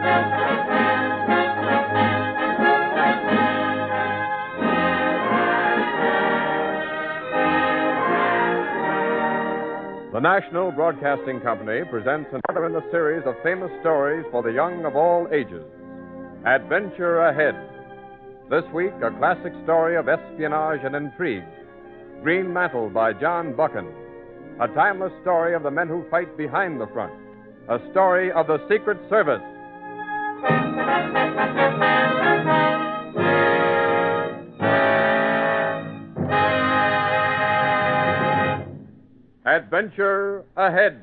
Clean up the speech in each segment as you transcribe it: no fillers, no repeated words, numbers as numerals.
The National Broadcasting Company presents another in the series of famous stories for the young of all ages. Adventure Ahead. This week, a classic story of espionage and intrigue. Green Mantle by John Buchan. A timeless story of the men who fight behind the front. A story of the Secret Service. Adventure Ahead.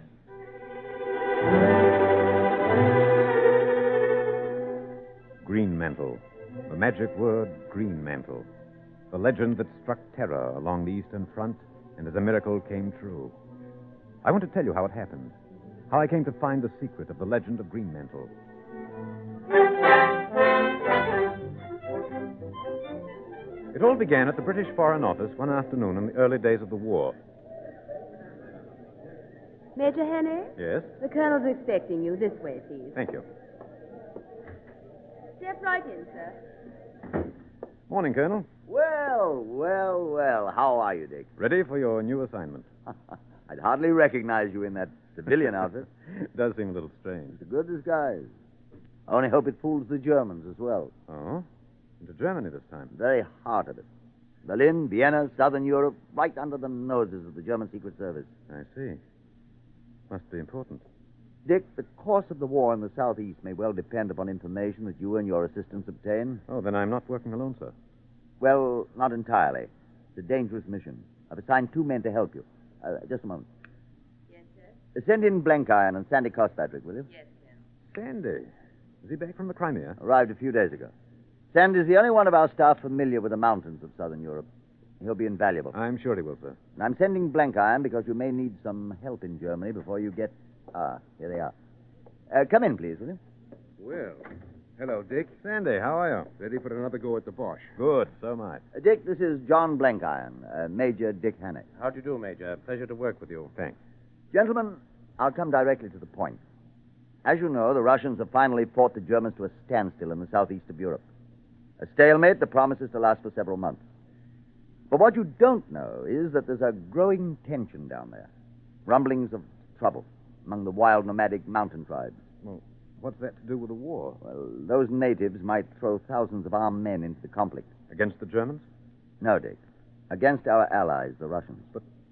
Green Mantle. The magic word, Green Mantle. The legend that struck terror along the Eastern Front and as a miracle came true. I want to tell you how it happened. How I came to find the secret of the legend of Green Mantle. It all began at the British Foreign Office one afternoon in the early days of the war. Major Henry? Yes? The Colonel's expecting you. This way, please. Thank you. Step right in, sir. Morning, Colonel. Well. How are you, Dick? Ready for your new assignment. I'd hardly recognize you in that civilian outfit. It does seem a little strange. It's a good disguise. I only hope it fools the Germans as well. Oh? Into Germany this time. Very heart of it. Berlin, Vienna, Southern Europe, right under the noses of the German Secret Service. I see. Must be important. Dick, the course of the war in the Southeast may well depend upon information that you and your assistants obtain. Oh, then I'm not working alone, sir. Well, not entirely. It's a dangerous mission. I've assigned 2 men to help you. Just a moment. Yes, sir. Send in Blenkiron and Sandy Cospatrick, will you? Yes, sir. Sandy. Is he back from the Crimea? Arrived a few days ago. Sandy's the only one of our staff familiar with the mountains of Southern Europe. He'll be invaluable. I'm sure he will, sir. And I'm sending Blenkiron because you may need some help in Germany before you get... here they are. Come in, please, will you? Well, hello, Dick. Sandy, how are you? Ready for another go at the Boche. Good, so am I. Dick, this is John Blenkiron, Major Dick Hannock. How do you do, Major? Pleasure to work with you. Thanks. Gentlemen, I'll come directly to the point. As you know, the Russians have finally fought the Germans to a standstill in the southeast of Europe. A stalemate that promises to last for several months. But what you don't know is that there's a growing tension down there. Rumblings of trouble among the wild nomadic mountain tribes. Well, what's that to do with the war? Well, those natives might throw thousands of armed men into the conflict. Against the Germans? No, Dick. Against our allies, the Russians.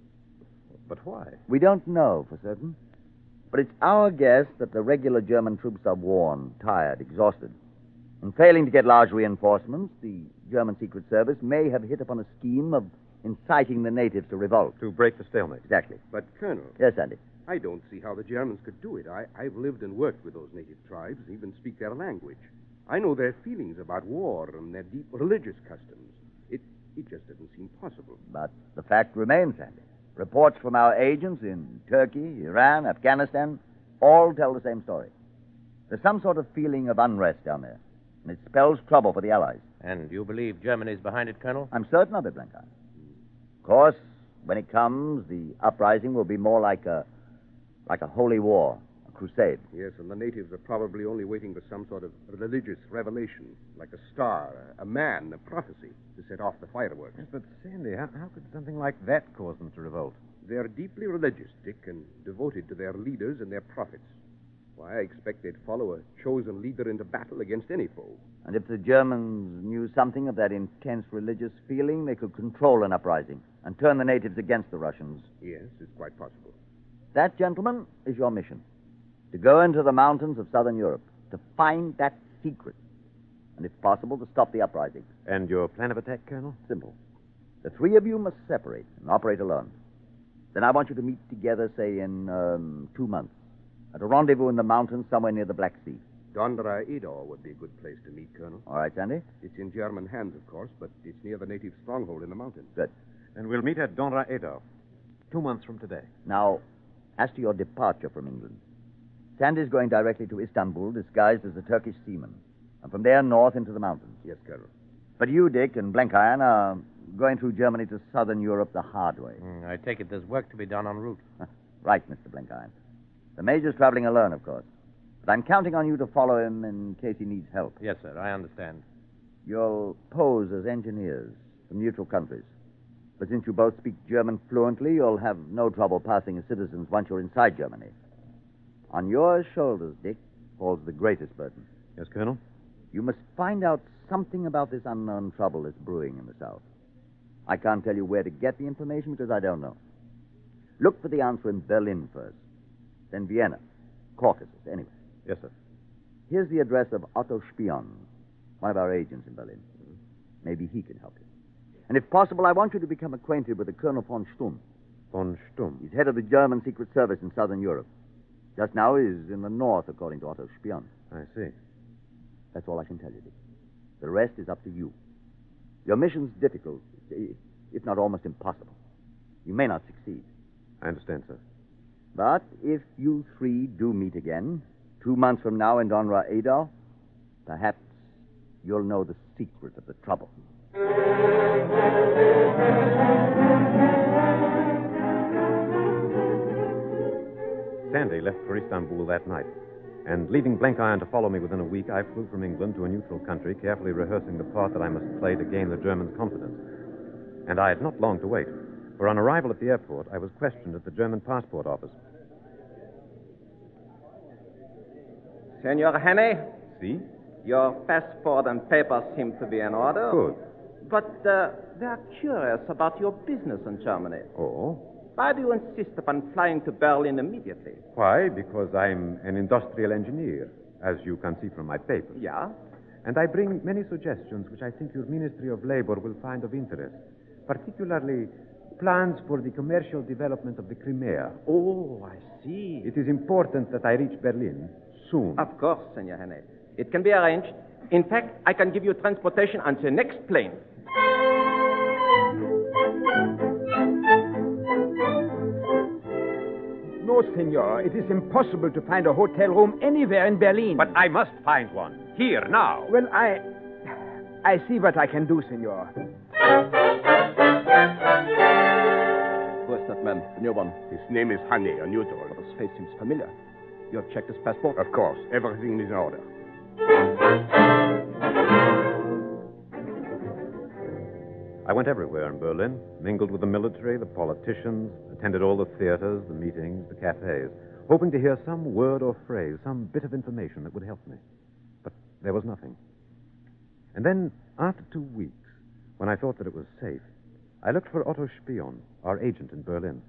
But why? We don't know for certain. But it's our guess that the regular German troops are worn, tired, exhausted. And failing to get large reinforcements, the German Secret Service may have hit upon a scheme of inciting the natives to revolt. To break the stalemate. Exactly. But, Colonel, Yes, Andy. I don't see how the Germans could do it. I've lived and worked with those native tribes, even speak their language. I know their feelings about war and their deep religious customs. It just doesn't seem possible. But the fact remains, Andy. Reports from our agents in Turkey, Iran, Afghanistan, all tell the same story. There's some sort of feeling of unrest down there, and it spells trouble for the Allies. And you believe Germany's behind it, Colonel? I'm certain of it, Blenkiron. Of course, when it comes, the uprising will be more like a holy war, a crusade. Yes, and the natives are probably only waiting for some sort of religious revelation, like a star, a man, a prophecy, to set off the fireworks. Yes, but Sandy, how could something like that cause them to revolt? They're deeply religious, Dick, and devoted to their leaders and their prophets. Why, I expect they'd follow a chosen leader into battle against any foe. And if the Germans knew something of that intense religious feeling, they could control an uprising and turn the natives against the Russians. Yes, it's quite possible. That, gentlemen, is your mission. To go into the mountains of southern Europe, to find that secret, and if possible, to stop the uprising. And your plan of attack, Colonel? Simple. The 3 of you must separate and operate alone. Then I want you to meet together, say, in 2 months, at a rendezvous in the mountains somewhere near the Black Sea. Dondra Edor would be a good place to meet, Colonel. All right, Sandy? It's in German hands, of course, but it's near the native stronghold in the mountains. Good. And we'll meet at Donra Edor 2 months from today. Now, as to your departure from England, Sandy's going directly to Istanbul, disguised as a Turkish seaman, and from there north into the mountains. Yes, Colonel. But you, Dick, and Blenkiron are going through Germany to southern Europe the hard way. I take it there's work to be done en route. Right, Mr. Blenkiron. The Major's traveling alone, of course. But But I'm counting on you to follow him in case he needs help. Yes, sir. I understand. You'll pose as engineers from neutral countries. But since you both speak German fluently, you'll have no trouble passing as citizens once you're inside Germany. On your shoulders, Dick, falls the greatest burden. Yes, Colonel? You must find out something about this unknown trouble that's brewing in the South. I can't tell you where to get the information because I don't know. Look for the answer in Berlin first, then Vienna, Caucasus, anyway. Yes, sir. Here's the address of Otto Spion, one of our agents in Berlin. Maybe he can help you. And if possible, I want you to become acquainted with the Colonel von Stumm. Von Stumm. He's head of the German Secret Service in Southern Europe. Just now he's in the north, according to Otto Spion. I see. That's all I can tell you, Dick. The rest is up to you. Your mission's difficult, if not almost impossible. You may not succeed. I understand, sir. But if you three do meet again, 2 months from now in Donra Adolf, perhaps you'll know the secret of the trouble. Sandy left for Istanbul that night. And leaving Blank Iron to follow me within a week, I flew from England to a neutral country, carefully rehearsing the part that I must play to gain the Germans' confidence. And I had not long to wait, for on arrival at the airport, I was questioned at the German passport office. Senor Henne, See? your passport and papers seem to be in order. Good. But they are curious about your business in Germany. Oh? Why do you insist upon flying to Berlin immediately? Why? Because I'm an industrial engineer, as you can see from my papers. Yeah? And I bring many suggestions which I think your Ministry of Labor will find of interest, particularly plans for the commercial development of the Crimea. Oh, I see. It is important that I reach Berlin soon. Of course, Senor Henne. It can be arranged. In fact, I can give you transportation on the next plane. No, senor. It is impossible to find a hotel room anywhere in Berlin. But I must find one. Here, now. Well, I see what I can do, senor. Who is that man, the new one? His name is Hane, a neutral. But his face seems familiar. You have checked his passport? Of course. Everything is in order. I went everywhere in Berlin, mingled with the military, the politicians, attended all the theaters, the meetings, the cafes, hoping to hear some word or phrase, some bit of information that would help me. But there was nothing. And then, after 2 weeks, when I thought that it was safe, I looked for Otto Spion, our agent in Berlin.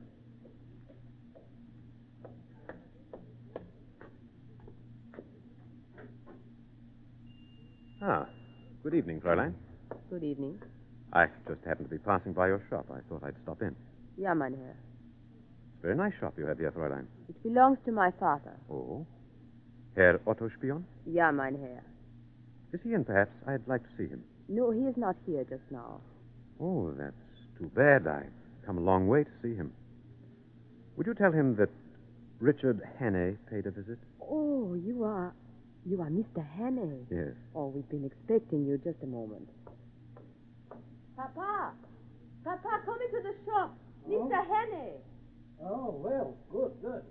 Ah, good evening, Fräulein. Good evening. I just happened to be passing by your shop. I thought I'd stop in. Ja, mein Herr. Very nice shop you have here, Fräulein. It belongs to my father. Oh? Herr Otto Spion? Ja, mein Herr. Is he in, perhaps? I'd like to see him. No, he is not here just now. Oh, that's too bad. I've come a long way to see him. Would you tell him that Richard Hannay paid a visit? Oh, you are Mr. Hannay. Yes. Oh, we've been expecting you. Just a moment. Papa! Papa, come into the shop. Mr. Hannay. Oh, well, good.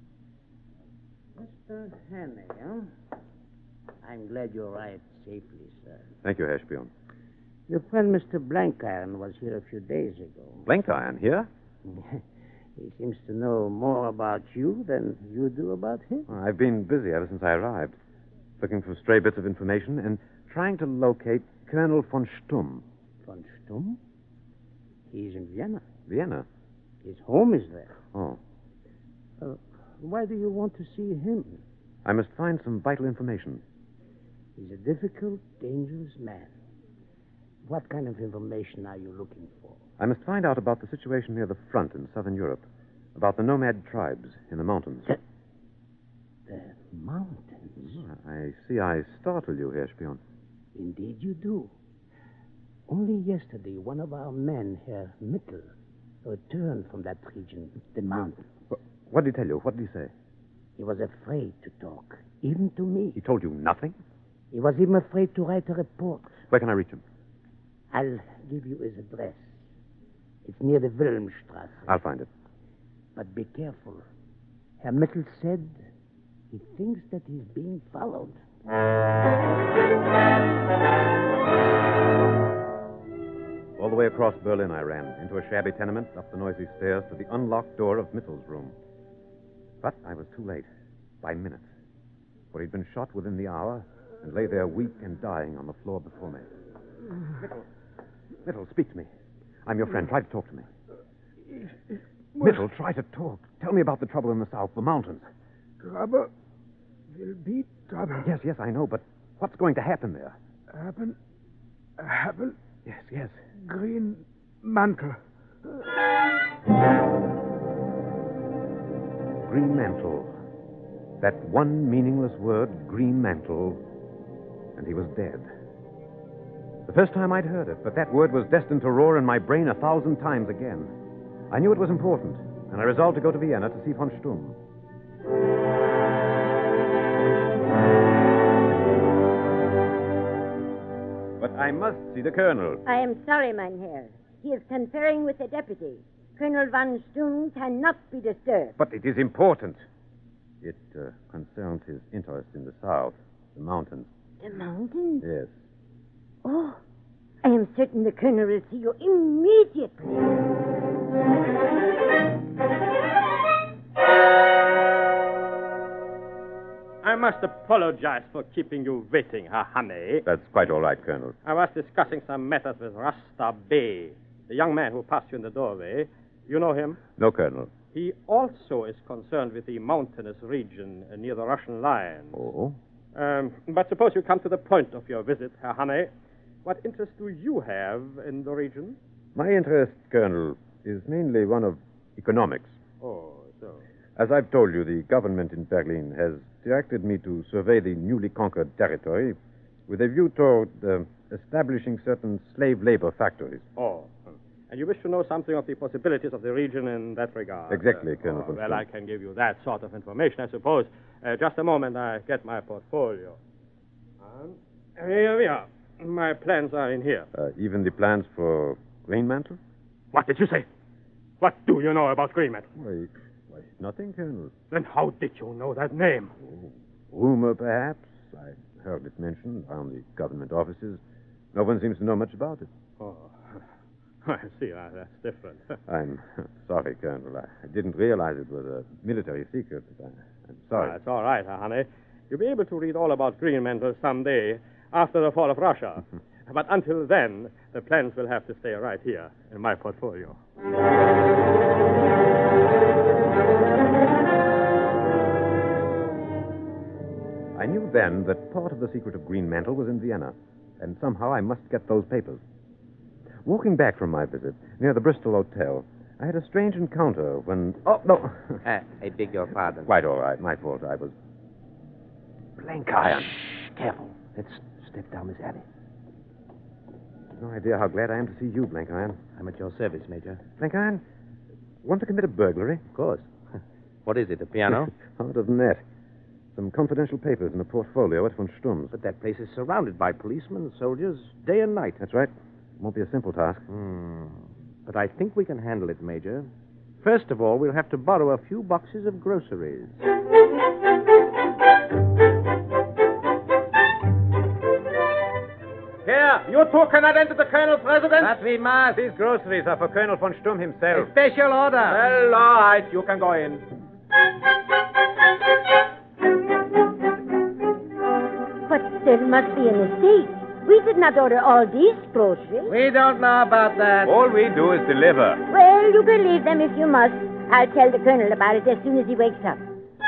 Mr. Hannay, huh? I'm glad you arrived safely, sir. Thank you, Herr Spion. Your friend, Mr. Blankiron, was here a few days ago. Blankiron here? He seems to know more about you than you do about him. Well, I've been busy ever since I arrived, looking for stray bits of information and trying to locate Colonel von Stumm. Von Stumm? He's in Vienna. Vienna? His home is there. Oh. Why do you want to see him? I must find some vital information. He's a difficult, dangerous man. What kind of information are you looking for? I must find out about the situation near the front in southern Europe, about the nomad tribes in the mountains. The mountains? I see I startle you, Herr Spion. Indeed you do. Only yesterday, one of our men, Herr Mittel, returned from that region, the mountains. What did he tell you? What did he say? He was afraid to talk, even to me. He told you nothing? He was even afraid to write a report. Where can I reach him? I'll give you his address. It's near the Wilhelmstrasse. I'll find it. But be careful. Herr Mittel said He thinks that he's being followed. All the way across Berlin I ran, into a shabby tenement, up the noisy stairs to the unlocked door of Mittel's room. But I was too late, by minutes, for he'd been shot within the hour and lay there weak and dying on the floor before me. Mittel, speak to me. I'm your friend. Try to talk to me. Mittel, try to talk. Tell me about the trouble in the south, the mountains. Trouble will be trouble. Yes, I know, but what's going to happen there? Happen? Yes. Green mantle. Green mantle. That one meaningless word, green mantle, and he was dead. The first time I'd heard it, but that word was destined to roar in my brain 1,000 times again. I knew it was important, and I resolved to go to Vienna to see von Stumm. But I must see the colonel. I am sorry, mein Herr. He is conferring with the deputy. Colonel von Stumm cannot be disturbed. But it is important. It concerns his interest in the south, the mountains. The mountains? Yes. Oh, I am certain the colonel will see you immediately. I must apologize for keeping you waiting, Herr Hanne. That's quite all right, Colonel. I was discussing some matters with Rasta Bey, the young man who passed you in the doorway. You know him? No, Colonel. He also is concerned with the mountainous region near the Russian lines. Oh? But suppose you come to the point of your visit, Herr Hanne. What interest do you have in the region? My interest, Colonel, is mainly one of economics. Oh, so. As I've told you, the government in Berlin has directed me to survey the newly conquered territory with a view toward establishing certain slave labor factories. Oh. And you wish to know something of the possibilities of the region in that regard? Exactly, Colonel von Well, Stumm. I can give you that sort of information, I suppose. Just a moment, I get my portfolio. Here we are. My plans are in here. Even the plans for Greenmantle? What did you say? What do you know about Greenmantle? Why, nothing, Colonel. Then how did you know that name? Rumor, perhaps. I heard it mentioned around the government offices. No one seems to know much about it. Oh, I see. That's different. I'm sorry, Colonel. I didn't realize it was a military secret. I'm sorry. That's all right, honey. You'll be able to read all about Greenmantle someday after the fall of Russia. But until then, the plans will have to stay right here in my portfolio. I knew then that part of the secret of Greenmantle was in Vienna, and somehow I must get those papers. Walking back from my visit, near the Bristol Hotel, I had a strange encounter when... Oh, no. I beg your pardon. Quite all right. My fault. I was... Blenkiron. Careful. Let's step down this alley. No idea how glad I am to see you, Blenkiron. I'm at your service, Major. Blenkiron, want to commit a burglary? Of course. What is it, a piano? Harder than that. Some confidential papers in a portfolio at von Stumm's. But that place is surrounded by policemen, soldiers, day and night. That's right. Won't be a simple task. But I think we can handle it, Major. First of all, we'll have to borrow a few boxes of groceries. Here, you two cannot enter the colonel's residence. But we must. These groceries are for Colonel von Stumm himself. A special order. Well, all right. You can go in. But there must be a mistake. We did not order all these groceries. We don't know about that. All we do is deliver. Well, you can leave them if you must. I'll tell the colonel about it as soon as he wakes up.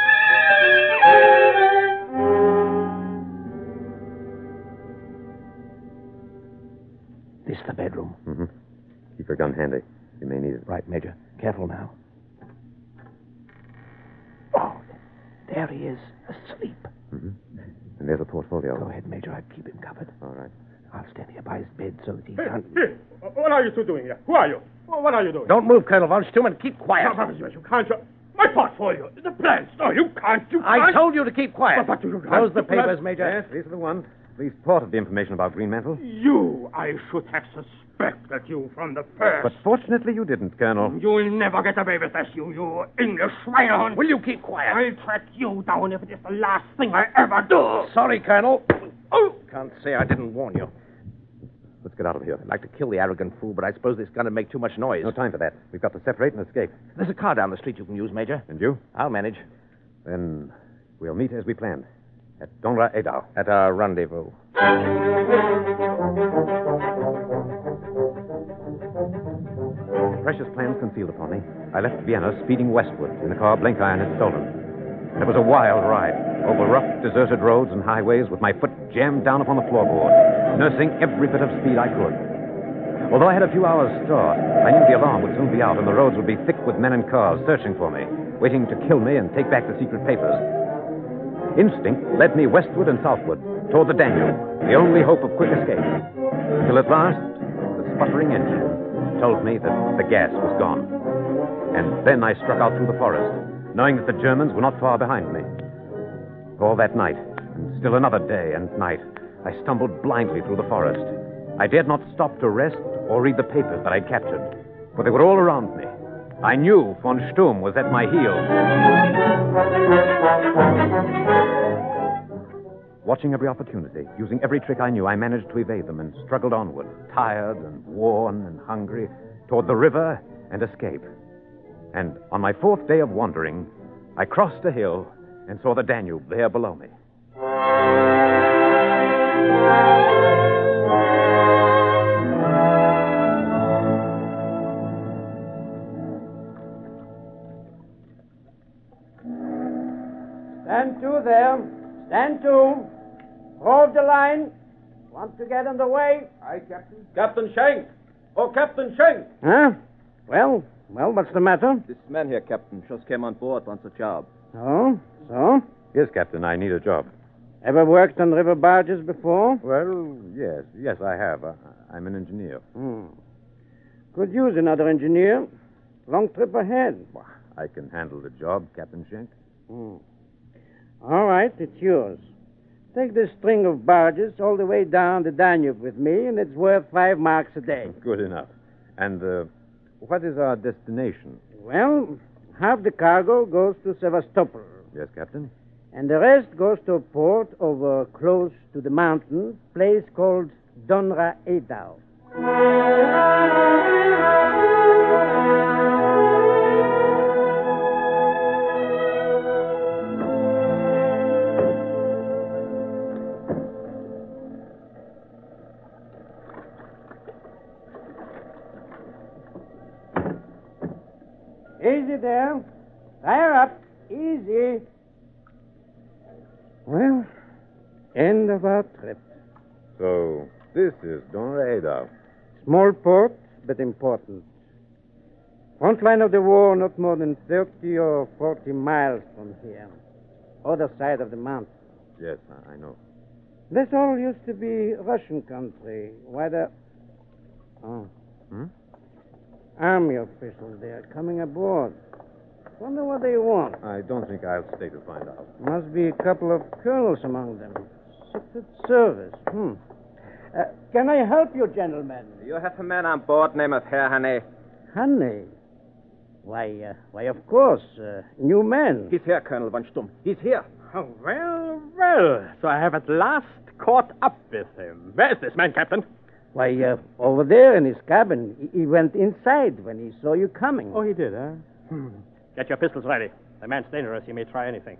This is the bedroom. Mm-hmm. Keep your gun handy. You may need it. Right, Major. Careful now. Oh, there he is, asleep. Mm-hmm. And there's a portfolio. Go ahead, Major. I'll keep him covered. All right. I'll stand here by his bed so that he can't... Hey, what are you two doing here? Who are you? What are you doing? Don't move, Colonel von Stumm, and keep quiet. You can't. My portfolio. The plans. No, you can't. I told you to keep quiet. But you can't. Those the papers, Major. Yes, these are the ones. police reported the information about Greenmantle. I should have suspected you from the first. But fortunately you didn't, Colonel. You'll never get away with this, you English swinehorn. Will you keep quiet? I'll track you down if it is the last thing I ever do. Sorry, Colonel. Oh, can't say I didn't warn you. Let's get out of here. I'd like to kill the arrogant fool, but I suppose this gun would make too much noise. No time for that. We've got to separate and escape. There's a car down the street you can use, Major. And you? I'll manage. Then we'll meet as we planned. At Donra Edau. At our rendezvous. Precious plans concealed upon me, I left Vienna speeding westward in the car Blenkiron had stolen. It was a wild ride, over rough, deserted roads and highways with my foot jammed down upon the floorboard, nursing every bit of speed I could. Although I had a few hours' start, I knew the alarm would soon be out and the roads would be thick with men and cars searching for me, waiting to kill me and take back the secret papers. Instinct led me westward and southward, toward the Danube, the only hope of quick escape. Until at last, the sputtering engine told me that the gas was gone. And then I struck out through the forest, knowing that the Germans were not far behind me. All that night, and still another day and night, I stumbled blindly through the forest. I dared not stop to rest or read the papers that I'd captured, for they were all around me. I knew von Sturm was at my heels. Watching every opportunity, using every trick I knew, I managed to evade them and struggled onward, tired and worn and hungry, toward the river and escape. And on my fourth day of wandering, I crossed a hill and saw the Danube there below me. Stand to there. Stand to. Hold the line. Want to get in the way? Aye, Captain. Captain Schenk! Oh, Captain Schenk! Huh? Well, what's the matter? This man here, Captain, just came on board, wants a job. Oh, so? Yes, Captain, I need a job. Ever worked on river barges before? Well, yes, I have. I'm an engineer. Could use another engineer. Long trip ahead. I can handle the job, Captain Schenk. All right, it's yours. Take this string of barges all the way down the Danube with me, and it's worth 5 marks a day. Good enough. And what is our destination? Well, half the cargo goes to Sevastopol. Yes, Captain. And the rest goes to a port over close to the mountain, place called Donra Edau. Easy there. Fire up. Easy. Well, end of our trip. So, this is Donra Edau. Small port, but important. Front line of the war, not more than 30 or 40 miles from here. Other side of the mountain. Yes, I know. This all used to be Russian country. Why the... Army officials there coming aboard. Wonder what they want. I don't think I'll stay to find out. Must be a couple of colonels among them. Secret Service. Can I help you, gentlemen? You have a man on board named Herr Hane. Honey? Why, of course. New man. He's here, Colonel von Sturm. He's here. Oh, well. So I have at last caught up with him. Where's this man, Captain? Why, over there in his cabin. He went inside when he saw you coming. Oh, he did, huh? Get your pistols ready. The man's dangerous. He may try anything.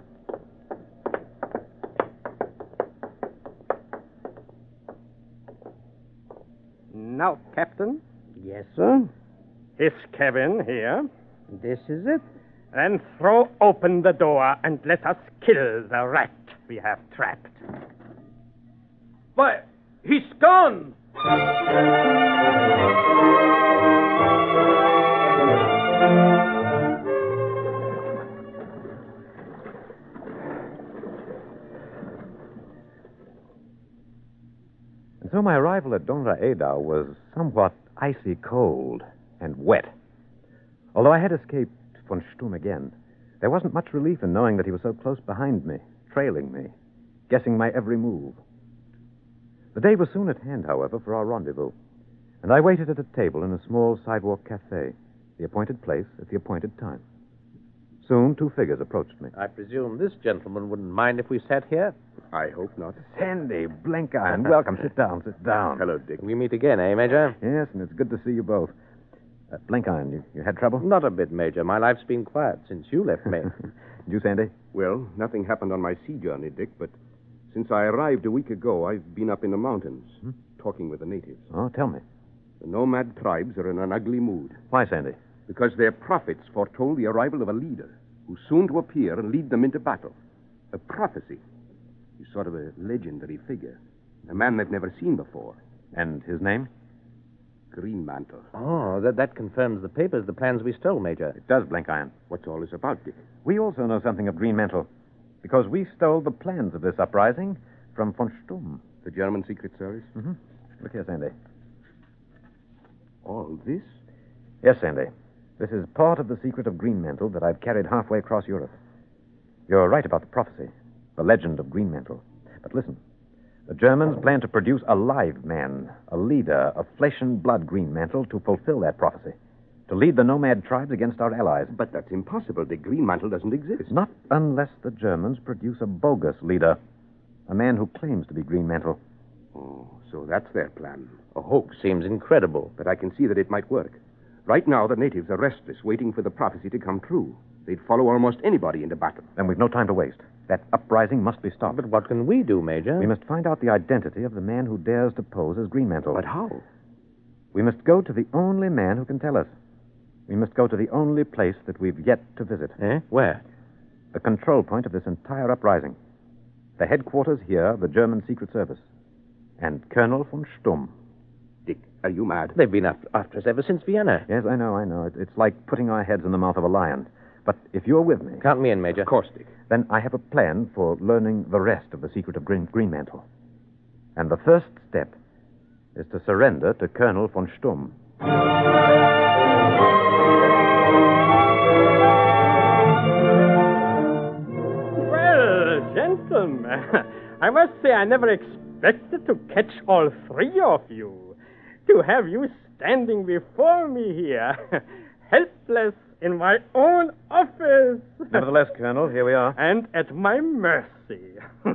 Now, Captain. Yes, sir. His cabin here. This is it. Then throw open the door and let us kill the rat we have trapped. Why, he's gone! And so my arrival at Donra Edau was somewhat icy cold and wet. Although I had escaped von Sturm again, there wasn't much relief in knowing that he was so close behind me, trailing me, guessing my every move. The day was soon at hand, however, for our rendezvous, and I waited at a table in a small sidewalk cafe, the appointed place at the appointed time. Soon, two figures approached me. I presume this gentleman wouldn't mind if we sat here? I hope not. Sandy, Blenkiron, welcome. Sit down, sit down. Hello, Dick. We meet again, eh, Major? Yes, and it's good to see you both. Blenkiron, you had trouble? Not a bit, Major. My life's been quiet since you left me. You, Sandy? Well, nothing happened on my sea journey, Dick, but since I arrived a week ago, I've been up in the mountains, talking with the natives. Oh, tell me. The nomad tribes are in an ugly mood. Why, Sandy? Because their prophets foretold the arrival of a leader who's soon to appear and lead them into battle. A prophecy. He's sort of a legendary figure. A man they've never seen before. And his name? Greenmantle. Oh, that confirms the papers, the plans we stole, Major. It does, Blenkiron. What's all this about, Dick? We also know something of Greenmantle, because we stole the plans of this uprising from von Stumm. The German Secret Service? Mm-hmm. Look here, Sandy. All this? Yes, Sandy. This is part of the secret of Greenmantle that I've carried halfway across Europe. You're right about the prophecy, the legend of Greenmantle. But listen, the Germans plan to produce a live man, a leader of flesh and blood Greenmantle to fulfill that prophecy, to lead the nomad tribes against our allies. But that's impossible. The Greenmantle doesn't exist. Not unless the Germans produce a bogus leader, a man who claims to be Greenmantle. Oh, so that's their plan. A hoax seems incredible. But I can see that it might work. Right now, the natives are restless, waiting for the prophecy to come true. They'd follow almost anybody into battle. Then we've no time to waste. That uprising must be stopped. But what can we do, Major? We must find out the identity of the man who dares to pose as Greenmantle. But how? We must go to the only man who can tell us. We must go to the only place that we've yet to visit. Eh? Where? The control point of this entire uprising. The headquarters here of the German Secret Service. And Colonel von Stumm. Dick, are you mad? They've been after us ever since Vienna. Yes, I know. It's like putting our heads in the mouth of a lion. But if you're with me... Count me in, Major. Of course, Dick. Then I have a plan for learning the rest of the secret of Greenmantle. And the first step is to surrender to Colonel von Stumm. Well, gentlemen, I must say I never expected to catch all three of you. To have you standing before me here, helpless in my own office. Nevertheless, Colonel, here we are. And at my mercy.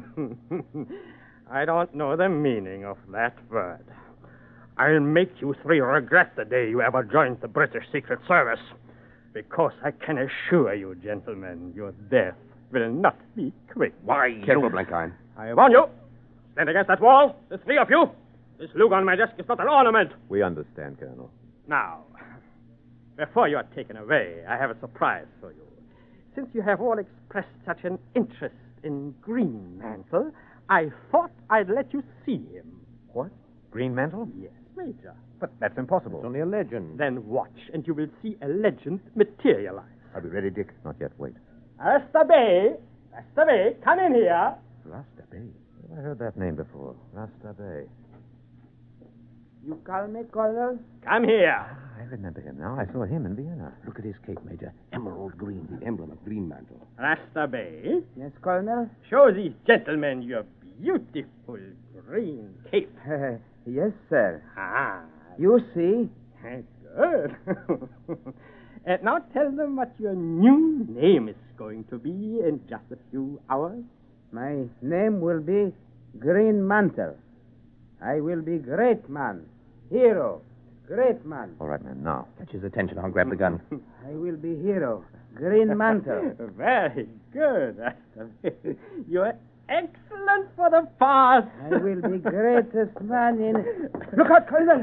I don't know the meaning of that word. I'll make you three regret the day you ever joined the British Secret Service. Because I can assure you, gentlemen, your death will not be quick. Why? Careful, Blenkiron. I warn you. Stand against that wall. The three of you. This lug on my desk is not an ornament. We understand, Colonel. Now, before you are taken away, I have a surprise for you. Since you have all expressed such an interest in Greenmantle, I thought I'd let you see him. What? Greenmantle? Yes, Major. But that's impossible. It's only a legend. Then watch, and you will see a legend materialize. Are we ready, Dick? Not yet. Wait. Rasta Bay, come in here. Rasta Bay? Well, I heard that name before. Rasta Bay. You call me, Colonel? Come here. I remember him now. I saw him in Vienna. Look at his cape, Major. Emerald green, the emblem of Greenmantle. Rasta Bay, Yes, Colonel? show these gentlemen your beautiful green cape. Yes, sir. Ah, You see? good. And now tell them what your new name is going to be in just a few hours. My name will be Greenmantle. I will be great man. Hero. Great man. All right, man. Now. Catch his attention. I'll grab the gun. I will be hero. Greenmantle. Very good. You're excellent for the past. I will be greatest man in... Look out, Colonel!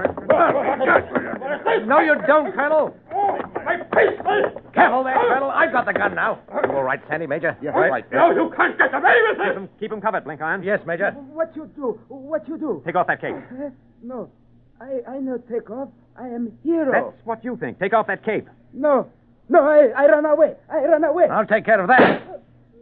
No, you don't, Colonel. My pistol! Careful there, Colonel. I've got the gun now. You all right, Sandy, Major? Yes, right. No, you can't get away with it! Keep him covered, Blenkiron. Yes, Major. What you do? What you do? Take off that cape. No. I no take off. I am hero. That's what you think. Take off that cape. No. No, I run away. I run away. I'll take care of that.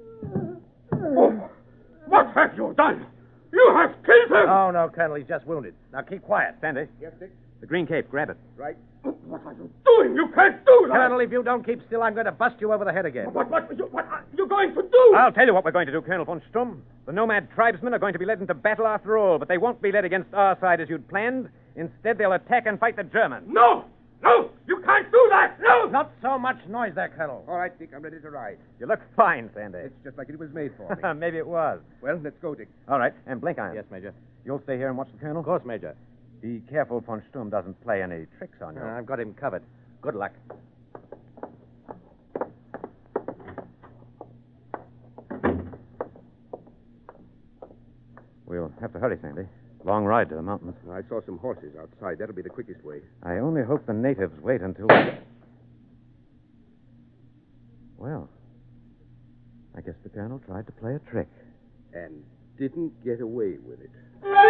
What have you done? You have killed him! Oh, no, Colonel. He's just wounded. Now keep quiet. Sandy. Yes, Dick? The green cape. Grab it. Right. What are you doing? You can't do that! Colonel, if you don't keep still, I'm going to bust you over the head again. What are you going to do? I'll tell you what we're going to do, Colonel von Stumm. The nomad tribesmen are going to be led into battle after all, but they won't be led against our side as you'd planned. Instead, they'll attack and fight the Germans. No! No! You can't do that! No! Not so much noise there, Colonel. All right, Dick, I'm ready to ride. You look fine, Sandy. It's just like it was made for me. Maybe it was. Well, let's go, Dick. All right, and Blenkiron. Yes, Major. You'll stay here and watch the Colonel? Of course, Major. Be careful von Stumm doesn't play any tricks on you. I've got him covered. Good luck. We'll have to hurry, Sandy. Long ride to the mountains. I saw some horses outside. That'll be the quickest way. I only hope the natives wait until... Well, I guess the Colonel tried to play a trick. And didn't get away with it.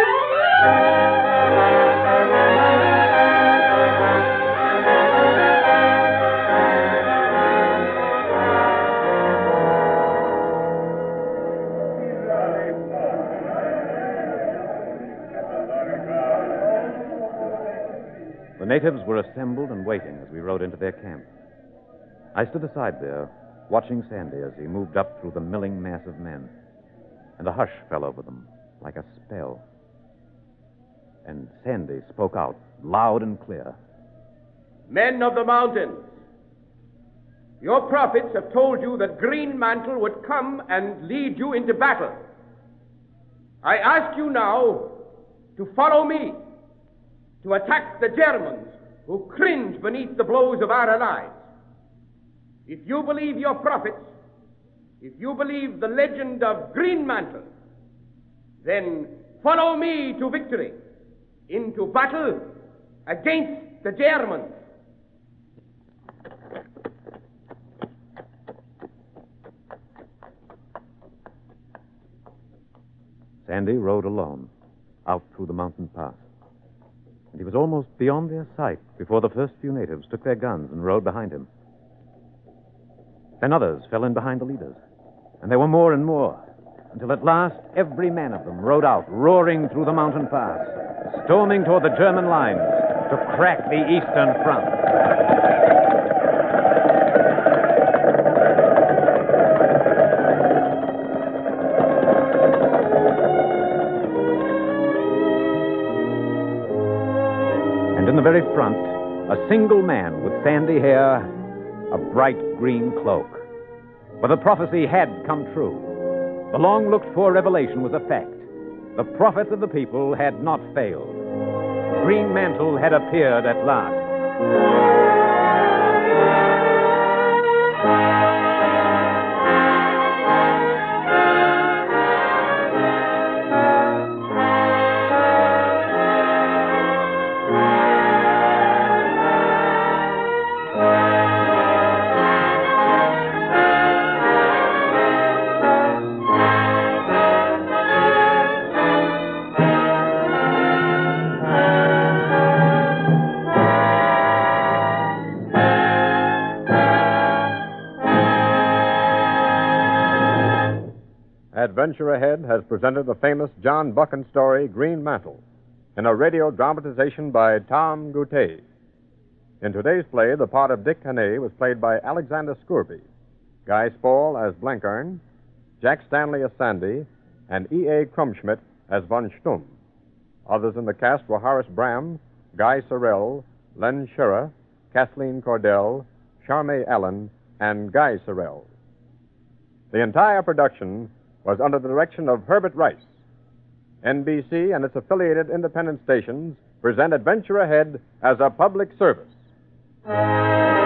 The natives were assembled and waiting as we rode into their camp. I stood aside there, watching Sandy as he moved up through the milling mass of men. And a hush fell over them, like a spell. And Sandy spoke out, loud and clear. Men of the mountains, your prophets have told you that Green Mantle would come and lead you into battle. I ask you now to follow me, to attack the Germans who cringe beneath the blows of our allies. If you believe your prophets, if you believe the legend of Green Mantle, then follow me to victory, into battle against the Germans. Sandy rode alone, out through the mountain pass. And he was almost beyond their sight before the first few natives took their guns and rode behind him. Then others fell in behind the leaders. And there were more and more, until at last every man of them rode out, roaring through the mountain pass, storming toward the German lines to crack the eastern front. And in the very front, a single man with sandy hair, a bright green cloak. For the prophecy had come true. The long-looked-for revelation was a fact. The prophets of the people had not failed. Green Mantle had appeared at last. Adventure Ahead has presented the famous John Buchan story, Green Mantle, in a radio dramatization by Tom Goutet. In today's play, the part of Dick Hannay was played by Alexander Scourby, Guy Spall as Blenkiron, Jack Stanley as Sandy, and E.A. Krumschmidt as von Stumm. Others in the cast were Horace Bram, Guy Sorrell, Len Schurer, Kathleen Cordell, Charmé Allen, and Guy Sorrell. The entire production was under the direction of Herbert Rice. NBC and its affiliated independent stations present Adventure Ahead as a public service.